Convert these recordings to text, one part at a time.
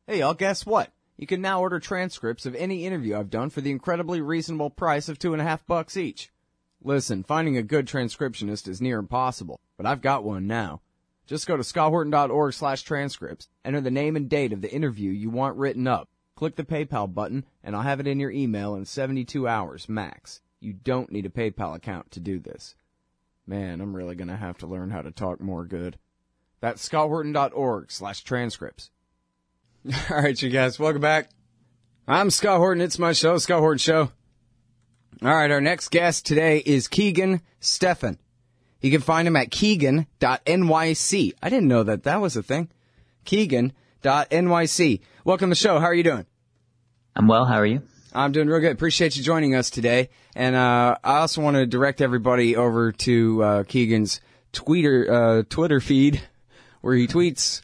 Hey, y'all, guess what? You can now order transcripts of any interview I've done for the incredibly reasonable price of $2.50 each. Listen, finding a good transcriptionist is near impossible, but I've got one now. Just go to scotthorton.org/transcripts, enter the name and date of the interview you want written up, click the PayPal button, and I'll have it in your email in 72 hours max. You don't need a PayPal account to do this. Man, I'm really going to have to learn how to talk more good. That's scotthorton.org/transcripts. All right, you guys, welcome back. I'm Scott Horton. It's my show, Scott Horton Show. All right, our next guest today is Keegan Stephan. You can find him at Keegan.nyc. I didn't know that was a thing. Keegan.nyc. Welcome to the show. How are you doing? I'm well. How are you? I'm doing real good. Appreciate you joining us today. And I also want to direct everybody over to Keegan's Twitter feed, where he tweets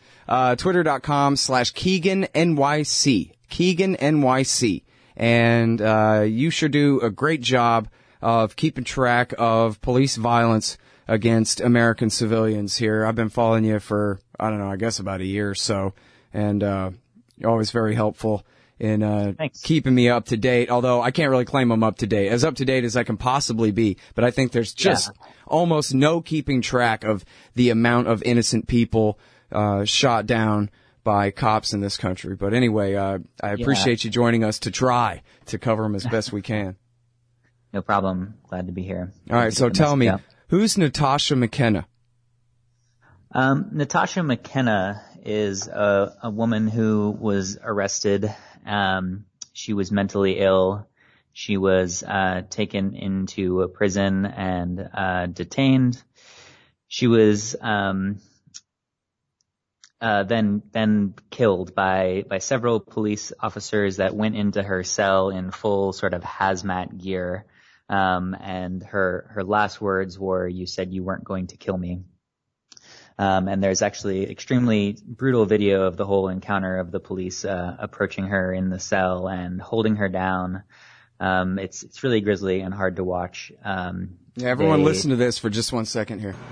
twitter.com/KeeganNYC. KeeganNYC. And you sure do a great job of keeping track of police violence against American civilians here. I've been following you for, I don't know, I guess about a year or so. And you're always very helpful in keeping me up to date, although I can't really claim I'm up to date. As I can possibly be. But I think there's just almost no keeping track of the amount of innocent people shot down by cops in this country. But anyway, I appreciate you joining us to try to cover them as best we can. No problem. Glad to be here. All right, so tell me, who's Natasha McKenna? Natasha McKenna is a woman who was arrested. She was mentally ill. She was taken into a prison and detained. She was then killed by several police officers that went into her cell in full sort of hazmat gear. And her last words were, "You said you weren't going to kill me." And there's actually extremely brutal video of the whole encounter of the police approaching her in the cell and holding her down. It's really grisly and hard to watch. Everyone listen to this for just 1 second here.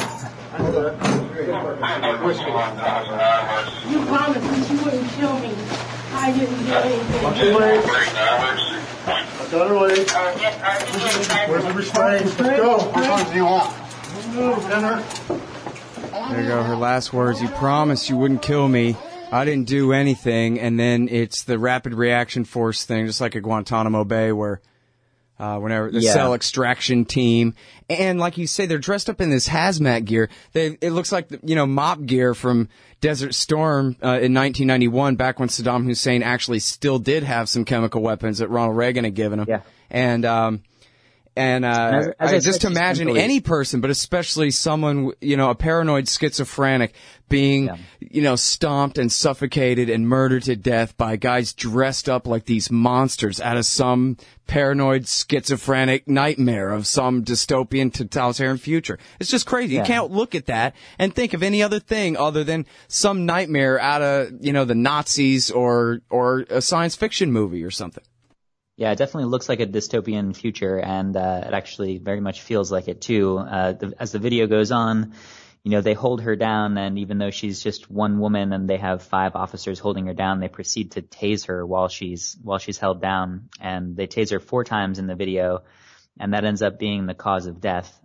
You promised me you wouldn't kill me. I didn't do anything. Watch your legs. Watch out her legs. Where's the restraint? Let's go. Which ones do you want? Move, enter. There you go, her last words. You promised you wouldn't kill me. I didn't do anything. And then it's the rapid reaction force thing, just like at Guantanamo Bay, where whenever the cell extraction team, and like you say, they're dressed up in this hazmat gear. It looks like, mop gear from Desert Storm in 1991, back when Saddam Hussein actually still did have some chemical weapons that Ronald Reagan had given him. Yeah. And I just imagine any person, but especially someone, a paranoid schizophrenic being, stomped and suffocated and murdered to death by guys dressed up like these monsters out of some paranoid schizophrenic nightmare of some dystopian totalitarian future. It's just crazy. You can't look at that and think of any other thing other than some nightmare out of, the Nazis or a science fiction movie or something. Yeah, it definitely looks like a dystopian future, and it actually very much feels like it too. As the video goes on, they hold her down, and even though she's just one woman and they have 5 officers holding her down, they proceed to tase her while she's held down, and they tase her 4 times in the video, and that ends up being the cause of death.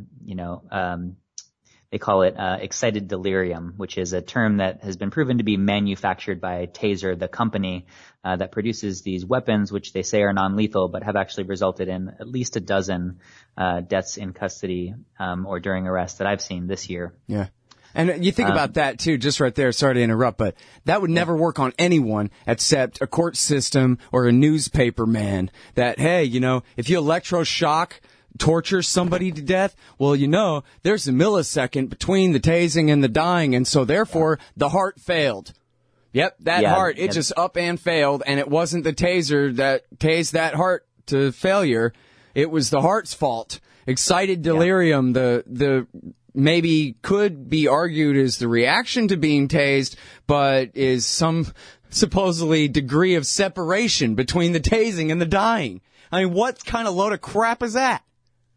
They call it excited delirium, which is a term that has been proven to be manufactured by Taser, the company that produces these weapons, which they say are non-lethal, but have actually resulted in at least a dozen deaths in custody or during arrest that I've seen this year. Yeah. And you think about that, too, just right there. Sorry to interrupt, but that would never work on anyone except a court system or a newspaper man that, hey, if you electroshock torture somebody to death, well, there's a millisecond between the tasing and the dying, and so therefore the heart failed. Yep, that heart, it just up and failed, and it wasn't the taser that tased that heart to failure. It was the heart's fault. Excited delirium, the maybe could be argued as the reaction to being tased, but is some supposedly degree of separation between the tasing and the dying. I mean, what kind of load of crap is that?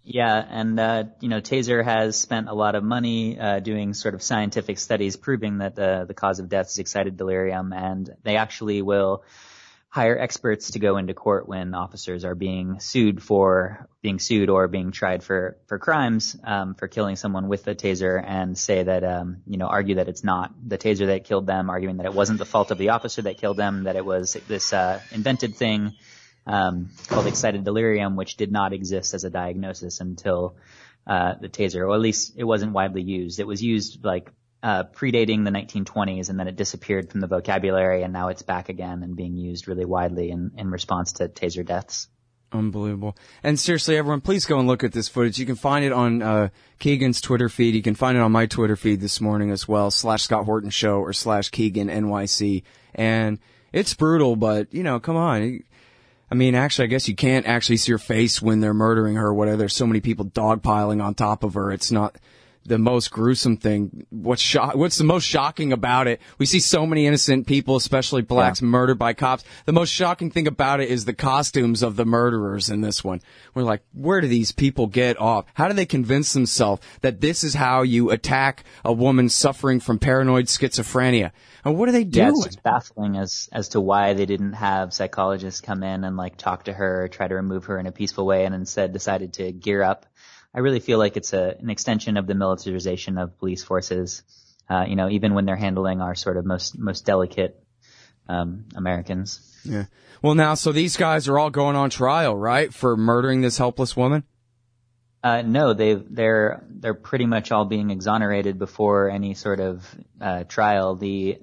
Yeah, and Taser has spent a lot of money doing sort of scientific studies proving that the cause of death is excited delirium, and they actually will hire experts to go into court when officers are being sued or being tried for crimes for killing someone with a taser, and say that argue that it's not the taser that killed them, arguing that it wasn't the fault of the officer that killed them, that it was this invented thing called excited delirium, which did not exist as a diagnosis until the taser, or at least it wasn't widely used. It was used predating the 1920s, and then it disappeared from the vocabulary, and now it's back again and being used really widely in response to taser deaths. Unbelievable. And seriously, everyone, please go and look at this footage. You can find it on Keegan's Twitter feed. You can find it on my Twitter feed this morning as well, /Scott Horton Show or /Keegan NYC. And it's brutal, but, come on. I mean, actually, I guess you can't actually see her face when they're murdering her or whatever. There's so many people dogpiling on top of her. It's not the most gruesome thing. What's the most shocking about it? We see so many innocent people, especially blacks, murdered by cops. The most shocking thing about it is the costumes of the murderers in this one. We're like, where do these people get off? How do they convince themselves that this is how you attack a woman suffering from paranoid schizophrenia? And what are they doing? Yeah, it's just baffling as to why they didn't have psychologists come in and talk to her, or try to remove her in a peaceful way, and instead decided to gear up. I really feel like it's an extension of the militarization of police forces, even when they're handling our sort of most delicate Americans. Yeah. Well, now, so these guys are all going on trial, right, for murdering this helpless woman? No, they're pretty much all being exonerated before any sort of trial. The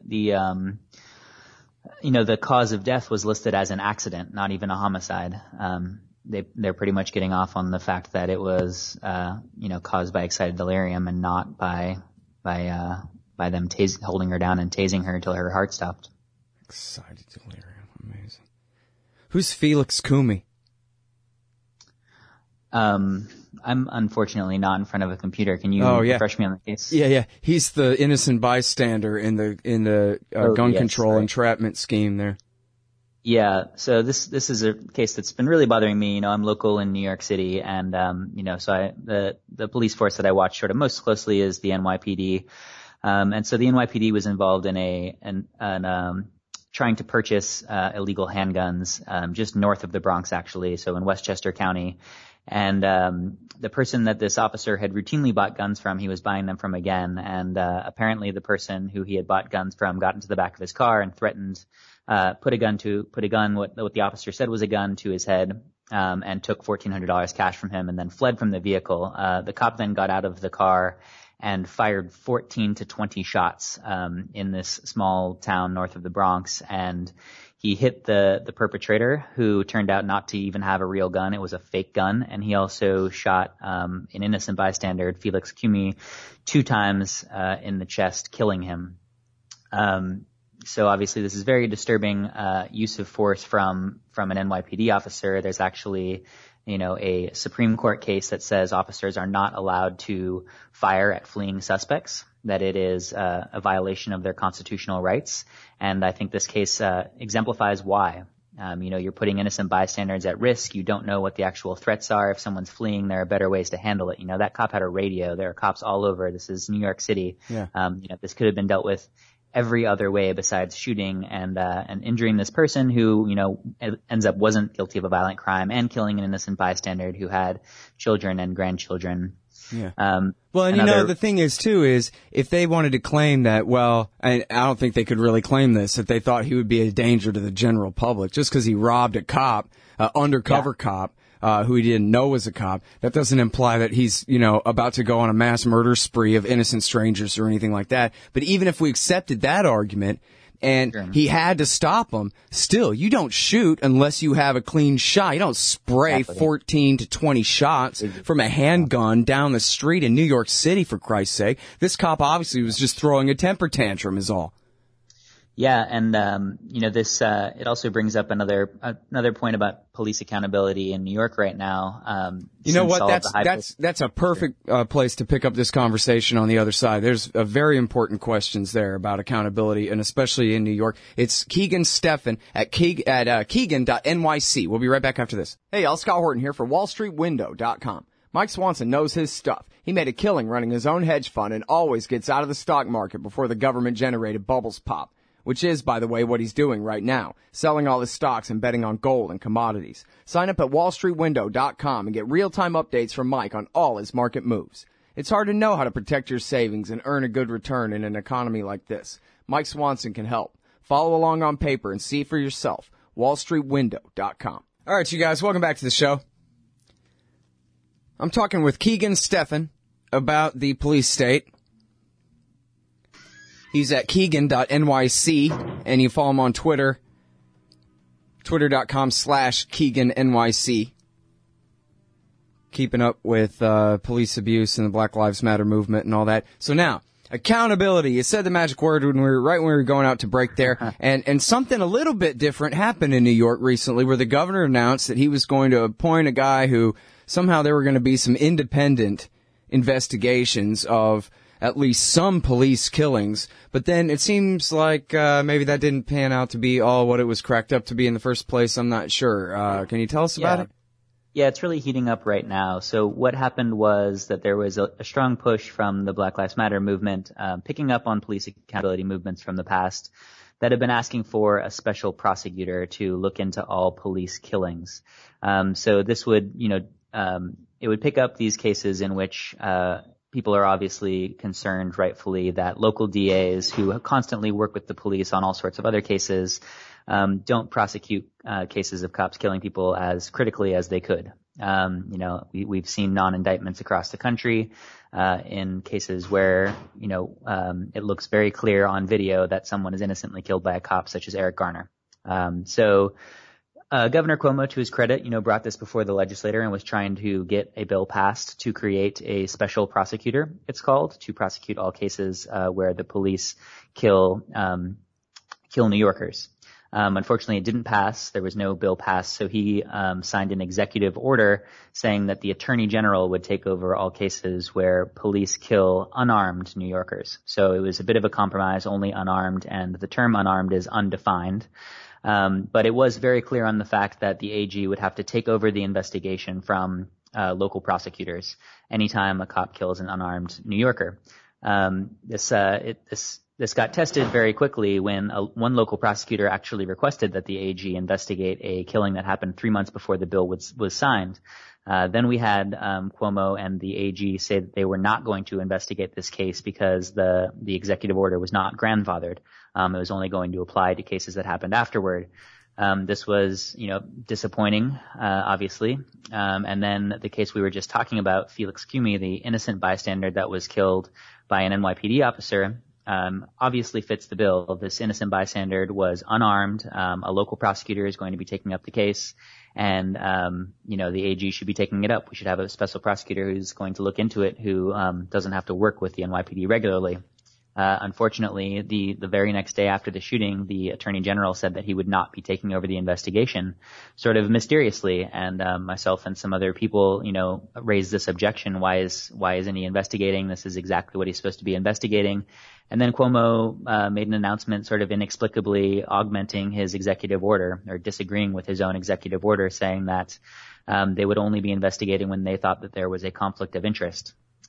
cause of death was listed as an accident, not even a homicide. They're pretty much getting off on the fact that it was caused by excited delirium, and not by them holding her down and tasing her until her heart stopped. Excited delirium, amazing. Who's Felix Kumi? I'm unfortunately not in front of a computer. Can you refresh me on the case? Yeah. He's the innocent bystander in the gun control entrapment scheme there. Yeah. So this is a case that's been really bothering me. I'm local in New York City, and so the police force that I watch sort of most closely is the NYPD. And so the NYPD was involved in trying to purchase illegal handguns just north of the Bronx, actually, so in Westchester County. And the person that this officer had routinely bought guns from, he was buying them from again. And apparently the person who he had bought guns from got into the back of his car and threatened put a gun, what the officer said was a gun, to his head, and took $1,400 cash from him, and then fled from the vehicle. The cop then got out of the car and fired 14 to 20 shots in this small town north of the Bronx, and he hit the perpetrator, who turned out not to even have a real gun. It was a fake gun. And he also shot an innocent bystander, Felix Kumi, 2 times in the chest, killing him. So obviously this is very disturbing use of force from an NYPD officer. There's actually a Supreme Court case that says officers are not allowed to fire at fleeing suspects, that it is a violation of their constitutional rights. And I think this case exemplifies why. You're putting innocent bystanders at risk. You don't know what the actual threats are. If someone's fleeing, there are better ways to handle it. That cop had a radio. There are cops all over. This is New York City. Yeah. This could have been dealt with every other way besides shooting and injuring this person who, ends up wasn't guilty of a violent crime, and killing an innocent bystander who had children and grandchildren. Yeah. Well, and the thing is too, is if they wanted to claim that, well, I don't think they could really claim this, if they thought he would be a danger to the general public just because he robbed a cop, undercover cop, who he didn't know was a cop. That doesn't imply that he's, about to go on a mass murder spree of innocent strangers or anything like that. But even if we accepted that argument, and he had to stop him, still, you don't shoot unless you have a clean shot. You don't spray 14 to 20 shots from a handgun down the street in New York City, for Christ's sake. This cop obviously was just throwing a temper tantrum is all. Yeah, and this it also brings up another point about police accountability in New York right now. You know what? That's a perfect place to pick up this conversation on the other side. There's very important questions there about accountability, and especially in New York. It's Keegan Steffen at Keegan.nyc. We'll be right back after this. Hey, y'all, Scott Horton here for WallStreetWindow.com. Mike Swanson knows his stuff. He made a killing running his own hedge fund and always gets out of the stock market before the government-generated bubbles pop, which is, by the way, what he's doing right now, selling all his stocks and betting on gold and commodities. Sign up at wallstreetwindow.com and get real-time updates from Mike on all his market moves. It's hard to know how to protect your savings and earn a good return in an economy like this. Mike Swanson can help. Follow along on paper and see for yourself. wallstreetwindow.com. All right, you guys, welcome back to the show. I'm talking with Keegan Steffen about the police state. He's at Keegan.nyc, and you follow him on Twitter, twitter.com/KeeganNYC. Keeping up with police abuse and the Black Lives Matter movement and all that. So now, accountability. You said the magic word when we were going out to break there, and something a little bit different happened in New York recently, where the governor announced that he was going to appoint a guy who somehow there were going to be some independent investigations of at least some police killings, but then it seems like maybe that didn't pan out to be all what it was cracked up to be in the first place. I'm not sure. Can you tell us about it? Yeah, it's really heating up right now. So what happened was that there was a strong push from the Black Lives Matter movement, picking up on police accountability movements from the past that have been asking for a special prosecutor to look into all police killings. So this would, it would pick up these cases in which people are obviously concerned, rightfully, that local DAs who constantly work with the police on all sorts of other cases don't prosecute cases of cops killing people as critically as they could. We've seen non-indictments across the country in cases where, it looks very clear on video that someone is innocently killed by a cop, such as Eric Garner. Governor Cuomo, to his credit, brought this before the legislature and was trying to get a bill passed to create a special prosecutor, it's called, to prosecute all cases where the police kill New Yorkers. Unfortunately, it didn't pass. There was no bill passed, so he signed an executive order saying that the Attorney General would take over all cases where police kill unarmed New Yorkers. So it was a bit of a compromise, only unarmed, and the term unarmed is undefined. But it was very clear on the fact that the AG would have to take over the investigation from local prosecutors anytime a cop kills an unarmed New Yorker. This got tested very quickly when one local prosecutor actually requested that the AG investigate a killing that happened 3 months before the bill was signed. Then we had Cuomo and the AG say that they were not going to investigate this case because the executive order was not grandfathered. It was only going to apply to cases that happened afterward. This was, disappointing, obviously. And then the case we were just talking about, Felix Cumey, the innocent bystander that was killed by an NYPD officer, obviously fits the bill. This innocent bystander was unarmed. A local prosecutor is going to be taking up the case, and the AG should be taking it up. We should have a special prosecutor who's going to look into it, who doesn't have to work with the NYPD regularly. Unfortunately, the very next day after the shooting, the Attorney General said that he would not be taking over the investigation, sort of mysteriously. And myself and some other people, raised this objection. Why isn't he investigating? This is exactly what he's supposed to be investigating. And then Cuomo made an announcement, sort of inexplicably augmenting his executive order, or disagreeing with his own executive order, saying that they would only be investigating when they thought that there was a conflict of interest.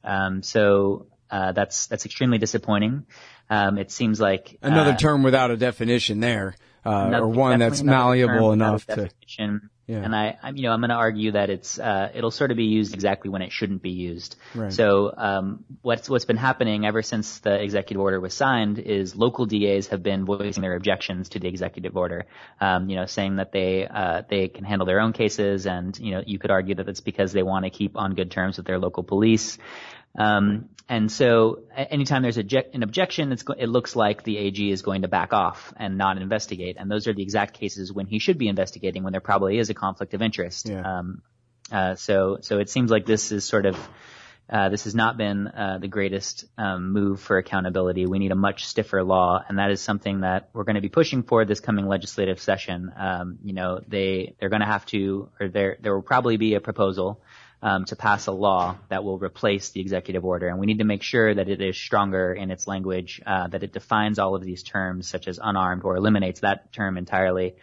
That's extremely disappointing. It seems like another term without a definition there, or one that's malleable enough to. Yeah. And I'm going to argue that it'll sort of be used exactly when it shouldn't be used. Right. So, what's been happening ever since the executive order was signed is local DAs have been voicing their objections to the executive order, saying that they can handle their own cases, and, you could argue that it's because they want to keep on good terms with their local police. And so anytime there's an objection, it looks like the AG is going to back off and not investigate. And those are the exact cases when he should be investigating, when there probably is a conflict of interest. Yeah. So it seems like this is this has not been the greatest move for accountability. We need a much stiffer law, and that is something that we're going to be pushing for this coming legislative session. They're going to have to, or there will probably be a proposal to pass a law that will replace the executive order. And we need to make sure that it is stronger in its language, that it defines all of these terms, such as unarmed, or eliminates that term entirely.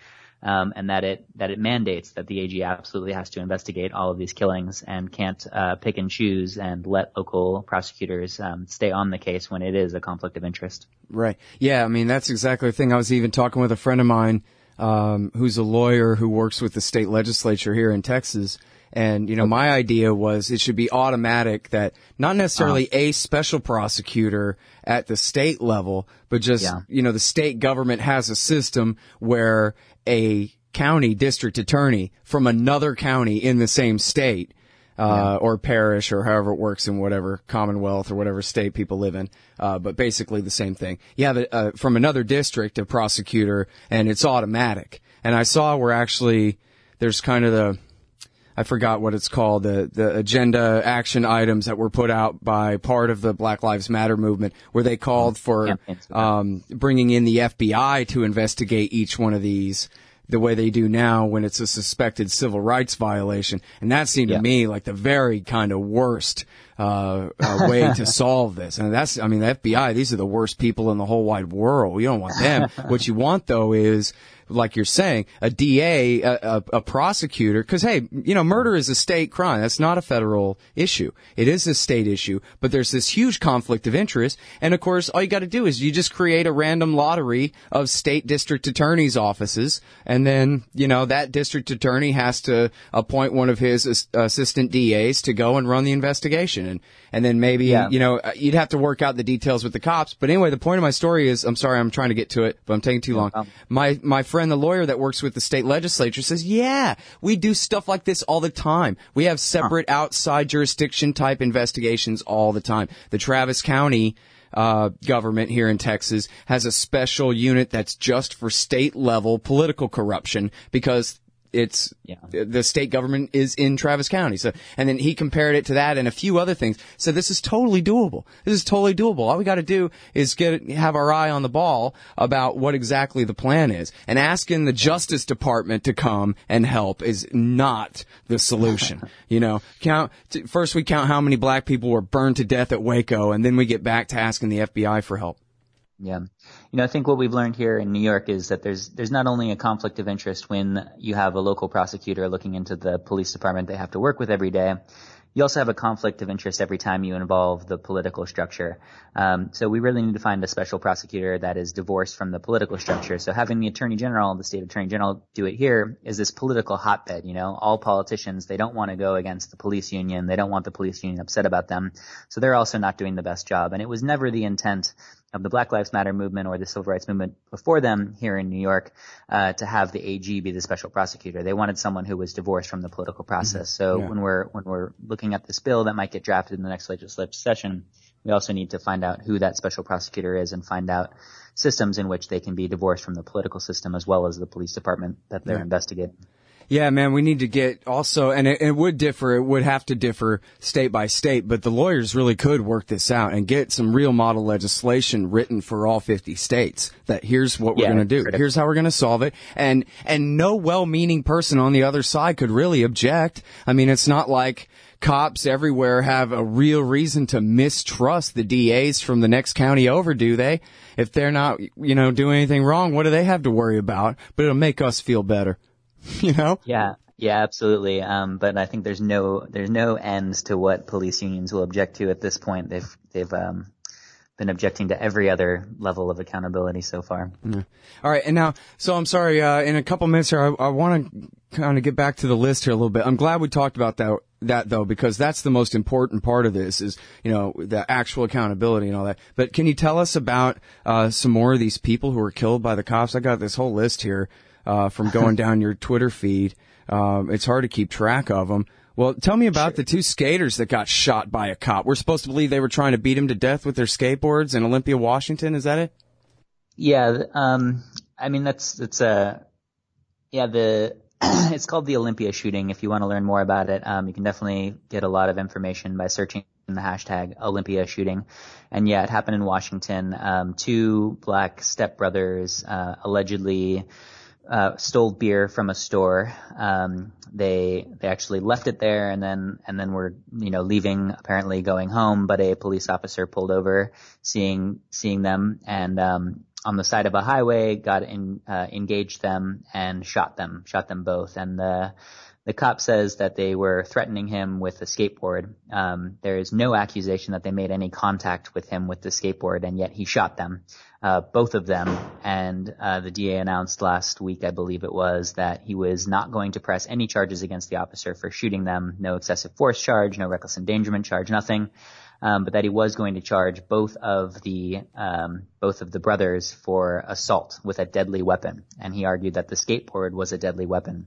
and that it mandates that the AG absolutely has to investigate all of these killings and can't pick and choose and let local prosecutors stay on the case when it is a conflict of interest. Right. Yeah, I mean, that's exactly the thing. I was even talking with a friend of mine who's a lawyer who works with the state legislature here in Texas. And, you know, my idea was it should be automatic that not necessarily a special prosecutor at the state level, but just, you know, the state government has a system where a county district attorney from another county in the same state, or parish or however it works in whatever commonwealth or whatever state people live in, but basically the same thing. You have from another district, a prosecutor, and it's automatic. And I saw where actually there's kind of I forgot what it's called, the agenda action items that were put out by part of the Black Lives Matter movement, where they called for bringing in the FBI to investigate each one of these the way they do now when it's a suspected civil rights violation. And that seemed to me like the very kind of worst way to solve this. And the FBI, these are the worst people in the whole wide world. You don't want them. What you want, though, is, like you're saying, a DA, a prosecutor, because, hey, you know, murder is a state crime. That's not a federal issue. It is a state issue, but there's this huge conflict of interest. And, of course, all you got to do is you just create a random lottery of state district attorneys' offices, and then, you know, that district attorney has to appoint one of his assistant DAs to go and run the investigation. And then maybe, you know, you'd have to work out the details with the cops. But anyway, the point of my story is, I'm sorry, I'm trying to get to it, but I'm taking too long. My friend, the lawyer that works with the state legislature, says, yeah, we do stuff like this all the time. We have separate outside jurisdiction type investigations all the time. The Travis County government here in Texas has a special unit that's just for state level political corruption because the state government is in Travis County. So, and then he compared it to that and a few other things. So this is totally doable. All we got to do is have our eye on the ball about what exactly the plan is. And asking the Justice Department to come and help is not the solution. You know, first we count how many black people were burned to death at Waco, and then we get back to asking the FBI for help. Yeah. You know, I think what we've learned here in New York is that there's not only a conflict of interest when you have a local prosecutor looking into the police department they have to work with every day. You also have a conflict of interest every time you involve the political structure. So we really need to find a special prosecutor that is divorced from the political structure. So having the Attorney General, the State Attorney General, do it here is this political hotbed. You know, all politicians, they don't want to go against the police union. They don't want the police union upset about them. So they're also not doing the best job. And it was never the intent of the Black Lives Matter movement or the civil rights movement before them here in New York, to have the AG be the special prosecutor. They wanted someone who was divorced from the political process. So when we're looking at this bill that might get drafted in the next legislative session, we also need to find out who that special prosecutor is and find out systems in which they can be divorced from the political system as well as the police department that they're investigating. Yeah, man, we need to get also, and it would have to differ state by state, but the lawyers really could work this out and get some real model legislation written for all 50 states that here's what we're going to do. Here's how we're going to solve it. And no well-meaning person on the other side could really object. I mean, it's not like cops everywhere have a real reason to mistrust the DAs from the next county over, do they? If they're not, you know, doing anything wrong, what do they have to worry about? But it'll make us feel better. You know? Yeah, absolutely. But I think there's no ends to what police unions will object to at this point. They've been objecting to every other level of accountability so far. Yeah. All right. And now, so I'm sorry, in a couple minutes here, I want to kind of get back to the list here a little bit. I'm glad we talked about that though, because that's the most important part of this is, you know, the actual accountability and all that. But can you tell us about, some more of these people who were killed by the cops? I got this whole list here. From going down your Twitter feed. It's hard to keep track of them. Well, tell me about the two skaters that got shot by a cop. We're supposed to believe they were trying to beat him to death with their skateboards in Olympia, Washington. Is that it? Yeah. I mean, it's called the Olympia shooting. If you want to learn more about it, you can definitely get a lot of information by searching the hashtag Olympia shooting. And yeah, it happened in Washington. Two black stepbrothers, allegedly, stole beer from a store. They actually left it there and then were, you know, leaving, apparently going home, but a police officer pulled over seeing them and on the side of a highway, engaged them and shot them both. And the cop says that they were threatening him with a skateboard. There is no accusation that they made any contact with him with the skateboard, and yet he shot them, both of them. And the DA announced last week, I believe it was, that he was not going to press any charges against the officer for shooting them. No excessive force charge, no reckless endangerment charge, nothing. But that he was going to charge both of the brothers for assault with a deadly weapon. And he argued that the skateboard was a deadly weapon.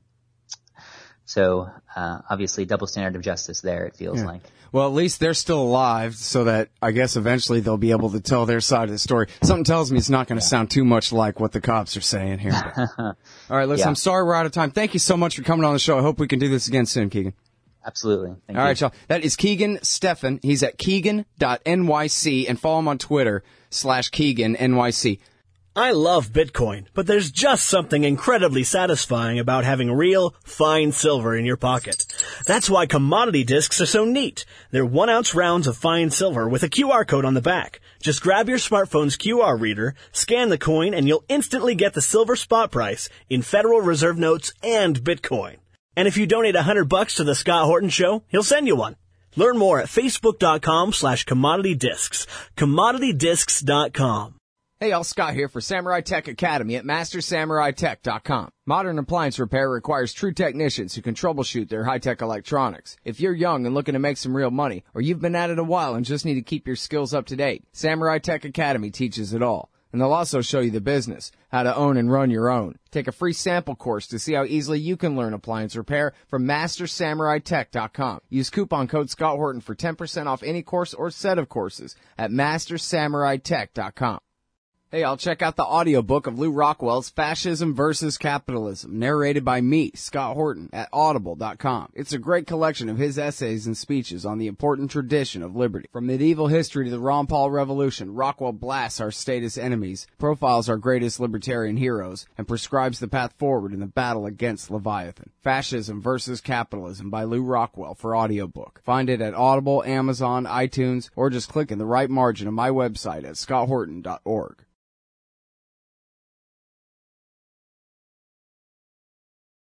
So, obviously double standard of justice there, it feels like. Well, at least they're still alive, so that I guess eventually they'll be able to tell their side of the story. Something tells me it's not going to sound too much like what the cops are saying here. All right, listen, I'm sorry we're out of time. Thank you so much for coming on the show. I hope we can do this again soon, Keegan. Absolutely. Thank you. All right, y'all. That is Keegan Steffen. He's at Keegan.nyc, and follow him on Twitter /KeeganNYC. I love Bitcoin, but there's just something incredibly satisfying about having real, fine silver in your pocket. That's why commodity discs are so neat. They're 1-ounce rounds of fine silver with a QR code on the back. Just grab your smartphone's QR reader, scan the coin, and you'll instantly get the silver spot price in Federal Reserve notes and Bitcoin. And if you donate $100 to the Scott Horton Show, he'll send you one. Learn more at facebook.com/commoditydiscs. commoditydiscs.com. Hey, y'all, Scott here for Samurai Tech Academy at MasterSamuraiTech.com. Modern appliance repair requires true technicians who can troubleshoot their high-tech electronics. If you're young and looking to make some real money, or you've been at it a while and just need to keep your skills up to date, Samurai Tech Academy teaches it all. And they'll also show you the business, how to own and run your own. Take a free sample course to see how easily you can learn appliance repair from MasterSamuraiTech.com. Use coupon code Scott Horton for 10% off any course or set of courses at MasterSamuraiTech.com. Hey, y'all, check out the audiobook of Lew Rockwell's Fascism versus Capitalism, narrated by me, Scott Horton, at Audible.com. It's a great collection of his essays and speeches on the important tradition of liberty. From medieval history to the Ron Paul Revolution, Rockwell blasts our status enemies, profiles our greatest libertarian heroes, and prescribes the path forward in the battle against Leviathan. Fascism versus Capitalism by Lew Rockwell for audiobook. Find it at Audible, Amazon, iTunes, or just click in the right margin of my website at scotthorton.org.